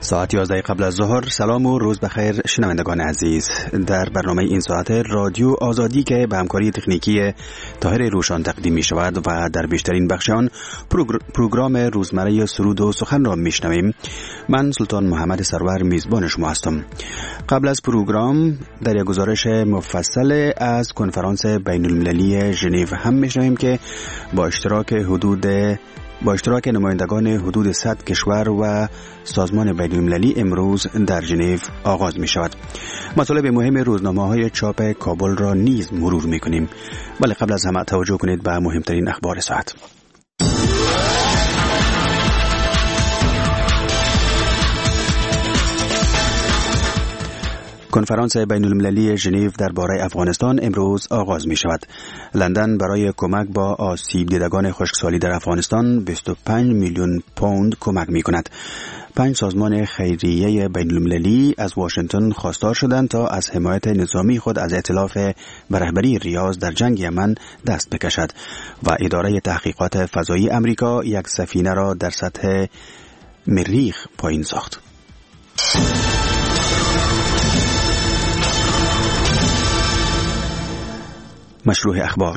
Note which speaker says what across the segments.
Speaker 1: ساعت 11 قبل از ظهر. سلام و روز بخیر شنوندگان عزیز. در برنامه این ساعت رادیو آزادی که به همکاری تکنیکی طاهر روشان تقدیم می شود و در بیشترین بخش آن پروگرام روزمره سرود و سخن را می شنویم. من سلطان محمد سرور میزبان شما هستم. قبل از پروگرام در یک گزارش مفصل از کنفرانس بین المللی ژنو هم می شنویم که با اشتراک نمایندگان حدود 100 کشور و سازمان بین المللی امروز در ژنو آغاز می شود. مطالب مهم روزنامه‌های چاپ کابل را نیز مرور می کنیم. ولی قبل از همه توجه کنید به مهمترین اخبار ساعت. کنفرانس بین المللی ژنو درباره افغانستان امروز آغاز می شود. لندن برای کمک با آسیب دیدگان خشکسالی در افغانستان 25 میلیون پوند کمک می کند. 5 سازمان خیریه بین المللی از واشنگتن خواستار شدند تا از حمایت نظامی خود از ائتلاف به رهبری ریاض در جنگ یمن دست بکشد و اداره تحقیقات فضایی امریکا یک سفینه را در سطح مریخ پایین ساخت. مشروع اخبار.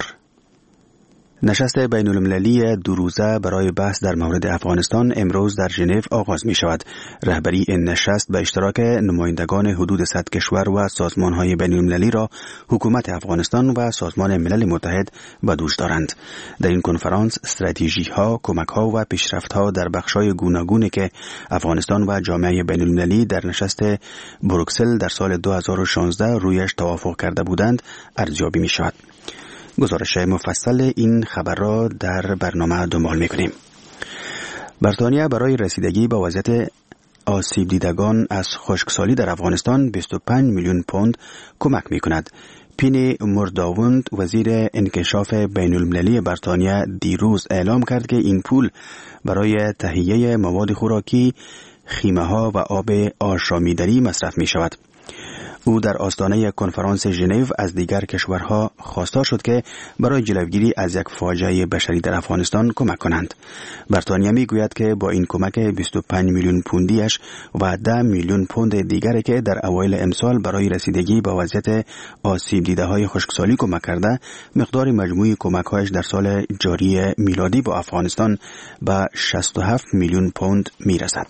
Speaker 1: نشست بین المللی 2 روزه برای بحث در مورد افغانستان امروز در ژنو آغاز می شود. رهبری این نشست به اشتراک نمایندگان حدود 100 کشور و سازمان‌های بین المللی را حکومت افغانستان و سازمان ملل متحد به دوش دارند. در این کنفرانس استراتژی‌ها، کمک‌ها و پیشرفت‌ها در بخش‌های گوناگونی که افغانستان و جامعه بین المللی در نشست بروکسل در سال 2016 رویش توافق کرده بودند ارزیابی می شود. گزارش مفصل این خبر را در برنامه دنبال می‌کنیم. بریتانیا برای رسیدگی به وضعیت آسیب دیدگان از خشکسالی در افغانستان 25 میلیون پوند کمک می‌کند. پینی مرداوند وزیر انکشاف بین المللی بریتانیا دیروز اعلام کرد که این پول برای تهیه مواد خوراکی، خیمه‌ها و آب آشامیدنی مصرف می‌شود. او در آستانه کنفرانس ژنو از دیگر کشورها خواستار شد که برای جلوگیری از یک فاجعه بشری در افغانستان کمک کنند. بریتانیا میگوید که با این کمک 25 میلیون پوندیش و 10 میلیون پوند دیگری که در اوایل امسال برای رسیدگی به وضعیت آسیب دیده‌های خشکسالی کمک کرده، مقدار مجموعی کمک‌هایش در سال جاری میلادی با افغانستان به 67 میلیون پوند میرسد.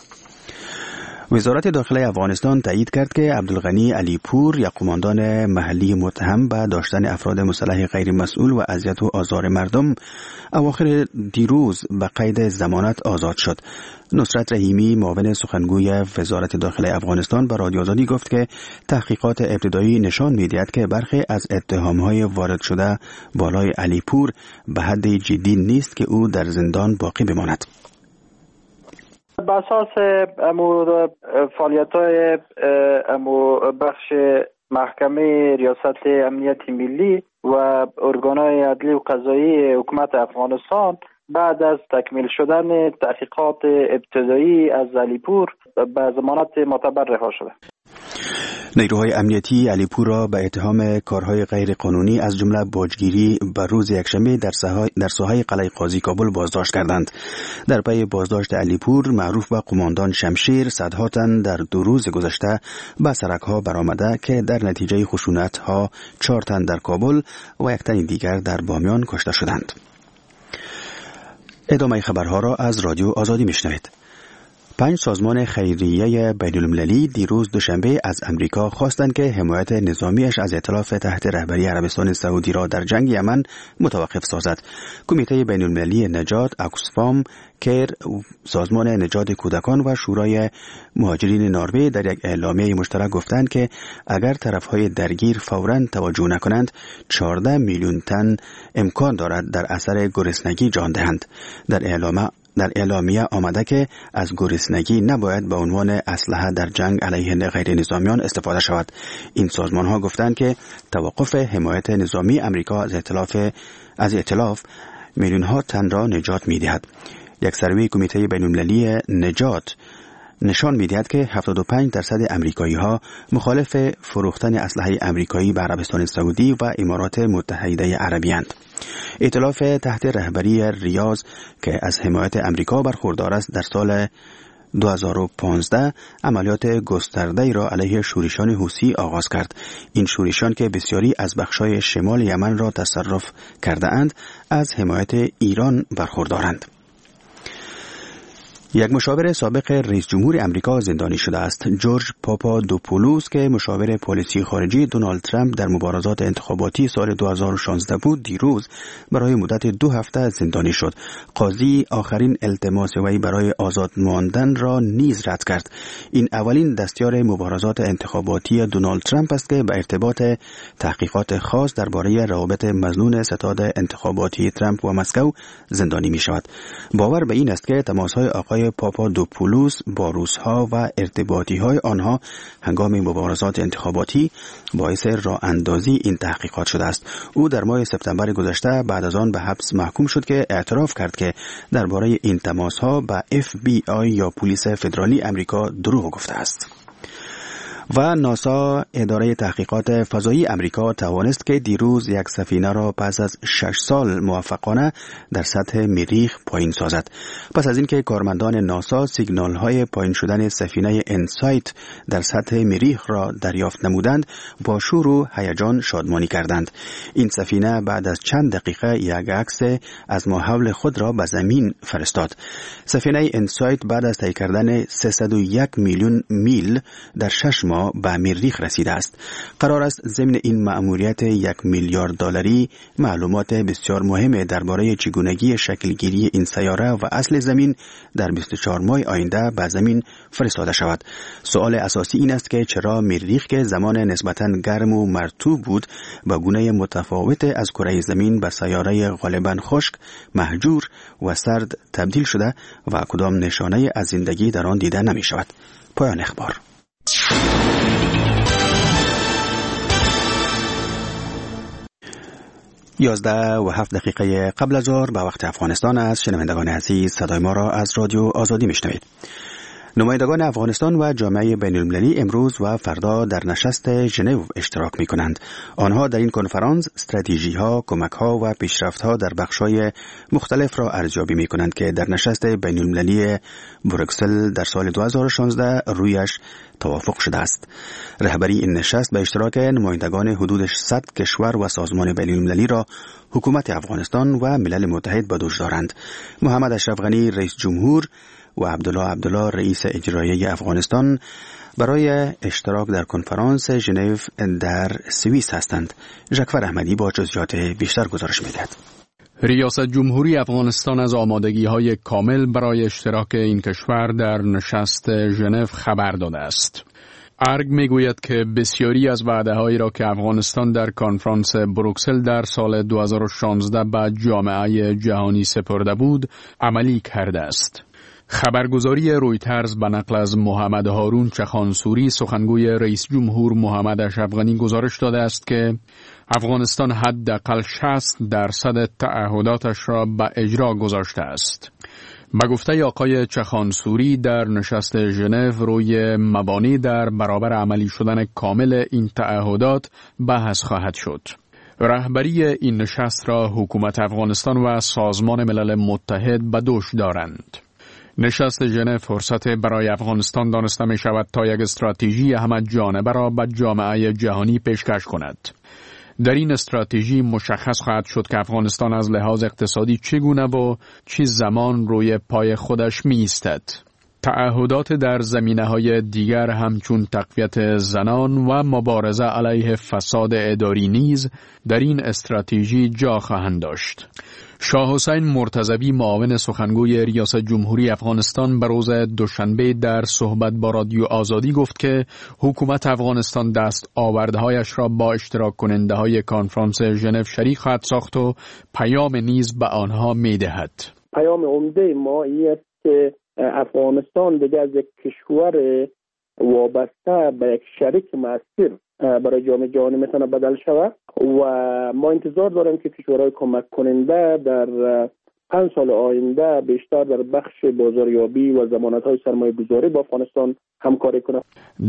Speaker 1: وزارت داخلی افغانستان تایید کرد که عبدالغنی علیپور، یک قماندان محلی متهم به داشتن افراد مسلح غیر مسئول و اذیت و آزار مردم، اواخر دیروز به قید ضمانت آزاد شد. نصرت رحیمی، معاون سخنگوی وزارت داخلی افغانستان، به رادیو آزادی گفت که تحقیقات ابتدایی نشان می‌دهد که برخی از اتهام‌های وارد شده بالای علیپور به حد جدی نیست که او در زندان باقی بماند.
Speaker 2: به اساس فعالیت‌های بخش محکمه ریاست امنیت ملی و ارگان‌های عدلی و قضایی حکومت افغانستان بعد از تکمیل شدن تحقیقات ابتدایی از علیپور به ضمانت معتبر رها شده.
Speaker 1: نیروهای امنیتی علیپور را به اتهام کارهای غیر قانونی از جمله باجگیری به روز یکشنبه در ساحه قلعه قاضی کابل بازداشت کردند. در پی بازداشت علیپور، معروف به قماندان شمشیر، صدها تن در 2 روز گذشته به سرک‌ها برآمده که در نتیجه خشونت‌ها 4 تن در کابل و 1 تن دیگر در بامیان کشته شدند. ادامه خبرها را از رادیو آزادی میشنوید. 5 سازمان خیریه بین المللی دیروز دوشنبه از امریکا خواستند که حمایت نظامیش از ائتلاف تحت رهبری عربستان سعودی را در جنگ یمن متوقف سازد. کمیته بین المللی نجات، اکسفام، کیر، سازمان نجات کودکان و شورای مهاجرین نروژ در یک اعلامیه مشترک گفتند که اگر طرفهای درگیر فوراً توجه نکنند 14 میلیون تن امکان دارد در اثر گرسنگی جان دهند. در اعلامیه آمده که از گرسنگی نباید به عنوان اسلحه در جنگ علیه غیر نظامیان استفاده شود. این سازمان ها گفتند که توقف حمایت نظامی امریکا از ائتلاف میلیون ها تن را نجات می دهد. یک سروی کمیته بین المللی نجات نشان می‌دهد که 75% امریکایی ها مخالف فروختن اسلحه امریکایی به عربستان سعودی و امارات متحده عربی اند. ائتلاف تحت رهبری ریاض که از حمایت امریکا برخوردار است در سال 2015 عملیات گسترده‌ای را علیه شورشیان حوثی آغاز کرد. این شورشیان که بسیاری از بخش‌های شمال یمن را تصرف کرده اند، از حمایت ایران برخوردارند. یک مشاور سابق رئیس جمهور امریکا زندانی شده است. جورج پاپادوپولوس که مشاور پالیسی خارجی دونالد ترامپ در مبارزات انتخاباتی سال 2016 بود، دیروز برای مدت 2 هفته زندانی شد. قاضی آخرین التماس وی برای آزاد ماندن را نیز رد کرد. این اولین دستیار مبارزات انتخاباتی دونالد ترامپ است که به ارتباط تحقیقات خاص درباره روابط مظنون ستاد انتخاباتی ترامپ و مسکو زندانی می شود. باور به این است که تماس‌های آقای پاپادوپولوس با روس‌ها و ارتباطی‌های آنها هنگام مبارزات انتخاباتی باعث راه اندازی این تحقیقات شده است. او در ماه سپتامبر گذشته بعد از آن به حبس محکوم شد که اعتراف کرد که درباره این تماس‌ها به FBI یا پلیس فدرالی امریکا دروغ گفته است. و ناسا، اداره تحقیقات فضایی امریکا، توانست که دیروز یک سفینه را پس از 6 سال موفقانه در سطح مریخ پایین سازد. پس از اینکه کارمندان ناسا سیگنال های پایین شدن سفینه انسایت در سطح مریخ را دریافت نمودند، با شور و هیجان شادمانی کردند. این سفینه بعد از چند دقیقه یک عکس از ماحول خود را به زمین فرستاد. سفینه انسایت بعد از طی کردن 301 میلیون میل در 6 ماه به مریخ رسیده است. قرار است ضمن این مأموریت 1 میلیارد دلاری معلومات بسیار مهم درباره چگونگی شکلگیری این سیاره و اصل زمین در 24 ماه آینده به زمین فرستاده شود. سوال اساسی این است که چرا مریخ که زمان نسبتاً گرم و مرطوب بود به گونه متفاوت از کره زمین به سیاره غالباً خشک، مهجور و سرد تبدیل شده و کدام نشانه از زندگی در آن دیده نمی شود. پایان اخبار. 11:07 قبل از ظهر به وقت افغانستان است. شنوندگان عزیز، صدای ما را از رادیو آزادی میشنوید. نمایندگان افغانستان و جامعه بین‌المللی امروز و فردا در نشست ژنو اشتراک می‌کنند. آنها در این کنفرانس استراتژی‌ها، کمک‌ها و پیشرفت‌ها در بخش‌های مختلف را ارزیابی می‌کنند که در نشست بین‌المللی بروکسل در سال 2016 رویش توافق شده است. رهبری این نشست به اشتراک نمایندگان حدود 100 کشور و سازمان بین‌المللی را حکومت افغانستان و ملل متحد به دوش دارند. محمد اشرف غنی رئیس جمهور و عبدالله رئیس اجرایی افغانستان برای اشتراک در کنفرانس ژنو در سوئیس هستند. ژکفر احمدی با جزئیات بیشتر گزارش می‌دهد.
Speaker 3: ریاست جمهوری افغانستان از آمادگی‌های کامل برای اشتراک این کشور در نشست ژنو خبر داده است. ارگ میگوید که بسیاری از وعده‌هایی را که افغانستان در کنفرانس بروکسل در سال 2016 به جامعه جهانی سپرده بود، عملی کرده است. خبرگزاری رویترز به نقل از محمد هارون چخانسوری سخنگوی رئیس جمهور محمد اشرف غنی گزارش داده است که افغانستان حداقل 60% تعهداتش را به اجرا گذاشته است. به گفته آقای چخانسوری در نشست ژنو روی مبانی در برابر عملی شدن کامل این تعهدات بحث خواهد شد. رهبری این نشست را حکومت افغانستان و سازمان ملل متحد به دوش دارند. نشست ژنو فرصت برای افغانستان دانسته می شود تا یک استراتژی همه جانبه را به جامعه جهانی پیشکش کند. در این استراتژی مشخص خواهد شد که افغانستان از لحاظ اقتصادی چگونه و چه زمان روی پای خودش می ایستد. تعهدات در زمینه‌های دیگر همچون تقویت زنان و مبارزه علیه فساد اداری نیز در این استراتژی جا خواهند داشت. شاه حسین مرتضوی معاون سخنگوی ریاست جمهوری افغانستان به روز دوشنبه در صحبت با رادیو آزادی گفت که حکومت افغانستان دست آوردهایش را با اشتراک کننده های کنفرانس ژنو شریک خواهد ساخت و پیام نیز به آنها می دهد.
Speaker 4: پیام عمده ما این است که افغانستان دیگر از یک کشور وابسته به یک شریک مؤثر برای جامعه جهانی میتونه بدل شود و ما انتظار داریم که کشورهای کمک کننده در 5 سال آینده بیشتر در بخش بازاریابی و ضمانت‌های سرمایه‌گذاری با افغانستان همکاری کنند.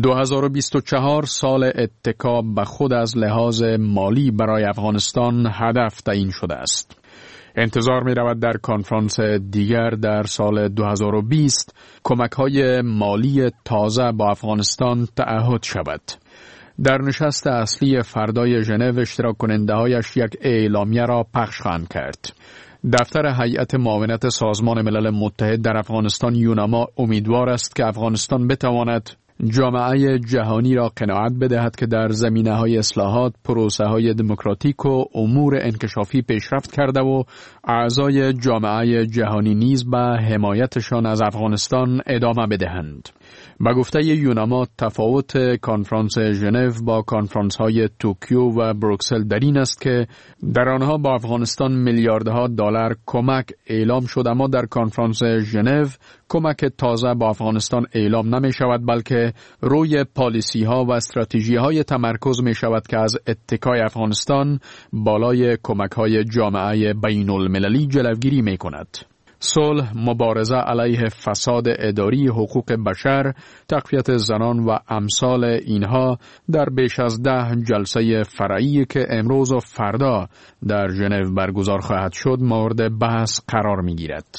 Speaker 3: 2024 سال اتکا به خود از لحاظ مالی برای افغانستان هدف تعیین شده است. انتظار می رود در کنفرانس دیگر در سال 2020 کمک‌های مالی تازه با افغانستان تعهد شود. در نشست اصلی فردای ژنو اشتراک کننده‌هایش یک اعلامیه را پخش خواهند کرد. دفتر هیئت معاونت سازمان ملل متحد در افغانستان یوناما امیدوار است که افغانستان بتواند جامعه جهانی را قناعت بدهد که در زمینه‌های اصلاحات، پروسه‌های دموکراتیک و امور انکشافی پیشرفت کرده و اعضای جامعه جهانی نیز به حمایتشان از افغانستان ادامه بدهند. به گفته یوناما تفاوت کنفرانس ژنو با کنفرانس‌های توکیو و بروکسل در این است که در آنها با افغانستان میلیاردها دلار کمک اعلام شد، اما در کنفرانس ژنو کمک تازه با افغانستان اعلام نمی شود، بلکه روی پالیسی ها و استراتژی های تمرکز می شود که از اتکای افغانستان بالای کمک های جامعه بین المللی جلوگیری می کند. صلح، مبارزه علیه فساد اداری، حقوق بشر، تقویت زنان و امثال اینها در بیش از 10 جلسه فرعی که امروز و فردا در ژنو برگزار خواهد شد مورد بحث قرار می گیرد.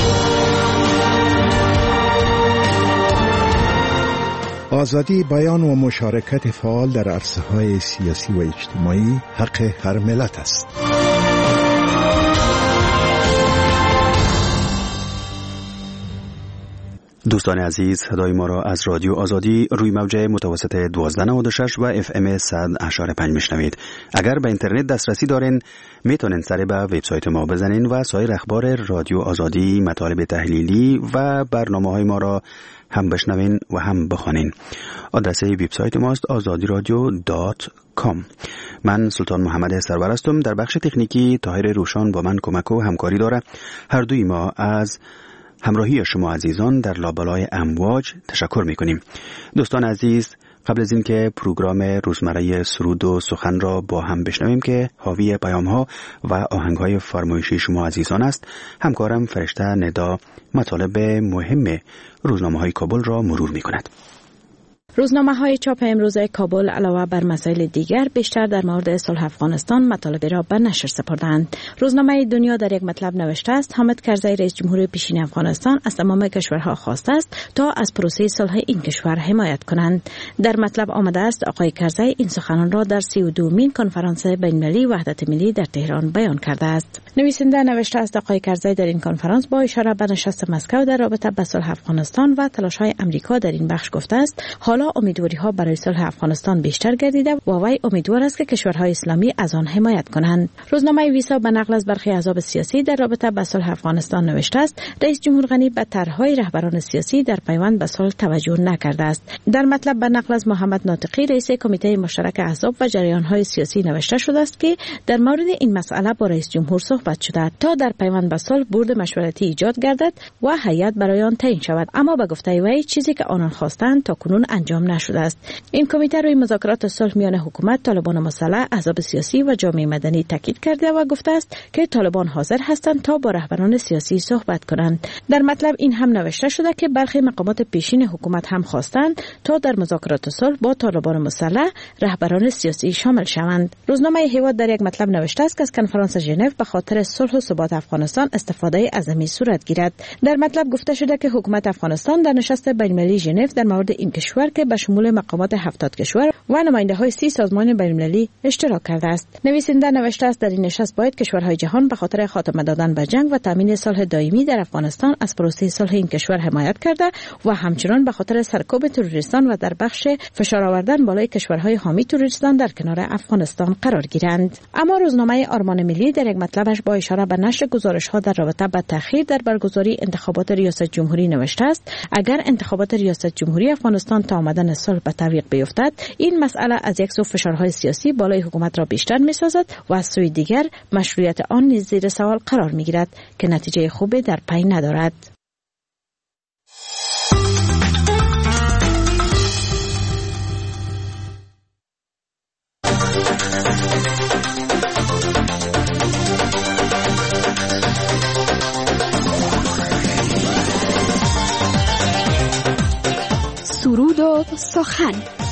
Speaker 5: آزادی بیان و مشارکت فعال در عرصه‌های سیاسی و اجتماعی حق هر ملت است.
Speaker 1: دوستان عزیز، صدای ما را از رادیو آزادی روی موج متوسط 1296 و FM 100.5 میشنوید. اگر به اینترنت دسترسی دارین میتونین سر به وبسایت ما بزنین و سایر اخبار رادیو آزادی، مطالب تحلیلی و برنامه‌های ما را هم بشنوین و هم بخوانین. آدرس وبسایت ماست azadiradyo.com. من سلطان محمد سرور هستم. در بخش تکنیکی طاهر روشان با من کمک و همکاری داره. هر دوی ما از همراهی شما عزیزان در لابلای امواج تشکر میکنیم. دوستان عزیز، قبل از این که پروگرام روزمره سرود و سخن را با هم بشنویم که حاوی پیام‌ها و آهنگ‌های فرمایشی شما عزیزان است، همکارم فرشته ندا مطالب مهم روزنامه‌های کابل را مرور می‌کند.
Speaker 6: روزنامه‌های چاپ امروز کابل علاوه بر مسائل دیگر بیشتر در مورد صلح افغانستان مطالبی را به نشر سپردند. روزنامه دنیا در یک مطلب نوشته است حامد کرزی رئیس جمهور پیشین افغانستان از تمام کشورها خواسته است تا از پروسه صلح این کشور حمایت کنند. در مطلب آمده است آقای کرزی این سخنان را در 32مین کنفرانس بین‌المللی وحدت ملی در تهران بیان کرده است. نویسنده نوشته است آقای کرزی در این کنفرانس با اشاره به نشست مسکو در رابطه با صلح افغانستان و تلاش‌های آمریکا در این بخش گفته است حالا امیدواری‌ها برای صلح افغانستان بیشتر گردیده و وی امیدوار است که کشورهای اسلامی از آن حمایت کنند. روزنامه ویسا به نقل از برخی احزاب سیاسی در رابطه با صلح افغانستان نوشته است رئیس جمهور غنی به طرح‌های رهبران سیاسی در پیوند به صلح توجه نکرده است. در مطلب به نقل از محمد ناطقی رئیس کمیته مشترک احزاب و جریان‌های سیاسی نوشته شده است که در مورد این مسئله با رئیس جمهور صحبت شده تا در پیوند به صلح بورد مشورتی ایجاد گردد و هیئت برای آن تعیین شود، اما به گفته وی چیزی که آنان خواستند تا کنون انجام نشده است. این کمیته روی مذاکرات صلح میان حکومت، طالبان مسلح، احزاب سیاسی و جامعه مدنی تاکید کرده و گفته است که طالبان حاضر هستند تا با رهبران سیاسی صحبت کنند. در مطلب این هم نوشته شده که برخی مقامات پیشین حکومت هم خواستند تا در مذاکرات صلح با طالبان مسلح رهبران سیاسی شامل شوند. روزنامه هیواد در یک مطلب نوشته است که از کنفرانس ژنو به خاطر صلح و ثبات افغانستان استفاده عظیمی صورت گیرد. در مطلب گفته شده که حکومت افغانستان در نشست بین‌المللی ژنو در مورد این کشور که به شمول مقامات 70 کشور و نماینده‌های 30 سازمان بین‌المللی اشتراک کرده است. نویسنده نوشته است در این نشست باید کشورهای جهان به خاطر خاتمه دادن به جنگ و تامین صلح دائمی در افغانستان از پروسه صلح این کشور حمایت کرده و همچنین به خاطر سرکوب تروریستان و در بخش فشار آوردن بالای کشورهای حامی تروریستان در کنار افغانستان قرار گیرند. اما روزنامه آرمان ملی در یک مطلبش با اشاره به نشر گزارش‌ها در رابطه با تأخیر در برگزاری انتخابات ریاست جمهوری نوشته است اگر انتخابات ریاست جمهوری افغانستان تا آمدن صلح به تعویق بیفتد این مسئله از یک سو فشارهای سیاسی بالای حکومت را بیشتر می‌سازد و از سوی دیگر مشروعیت آن نیز زیر سوال قرار می‌گیرد که نتیجه خوبی در پی ندارد.
Speaker 7: سرود و سخن